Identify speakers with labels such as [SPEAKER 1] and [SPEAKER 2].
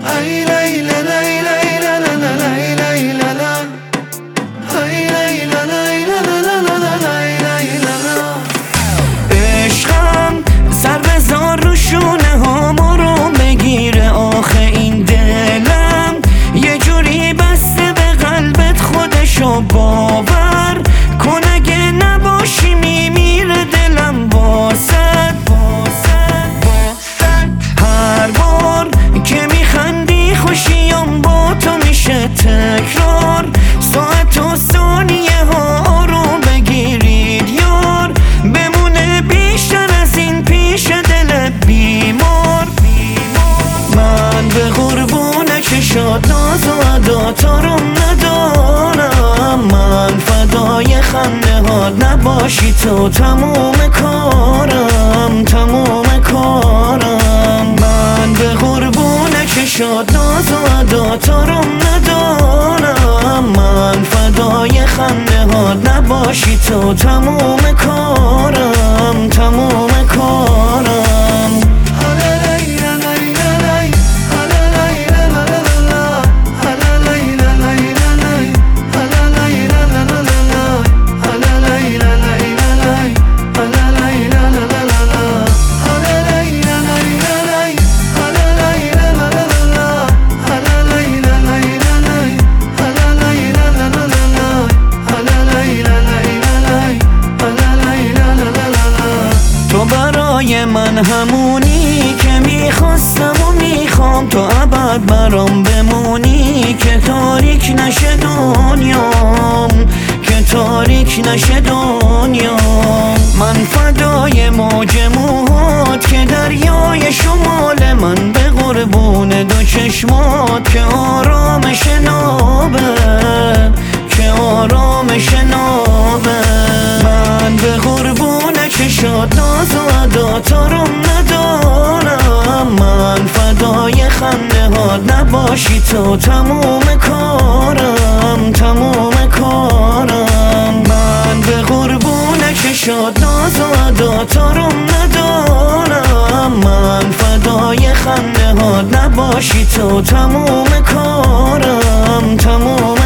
[SPEAKER 1] ای لیلا لیلا لیلا لیلا لیلا لیلا ای لیلا لیلا لیلا لیلا. عشقم سر بذار رو شونه هامو رو بگیره، آخه این دلم یه جوری بسته به قلبت، خودشو باور کن اگه نباشی میمیره دلم واسد. هر بار که میخندی خوشیام با تو میشه تکرار، ساعت و ثانیه ها رو بگیرید یار، بمونه بیشتر از این پیش دل بیمار. من به قربون چشات ناز و عداتا رو ندارم، من فدای خنده هات نباشی تو تموم کارم، تموم کارم. من به قربون چشات ناز و عداتا رو ندارم، من فدای خنده هات نباشی تو تموم کارم، تموم کارم. من همونی که میخواستم و میخوام، تو ابد برام بمونی که تاریک نشه دنیام، که تاریک نشه دنیام. من فدای موج موهات که دریای شمال، من به قربون دو چشمات که آرامش نابه، که آرامش نابه. من به قربون چشات ناز و عداتا رو ندارم، من فدای خنده هات نباشی تو تموم کارم، تموم کارم. من به قربون چشات ناز و عداتا رو ندارم، من فدای خنده هات نباشی تو تموم کارم، تموم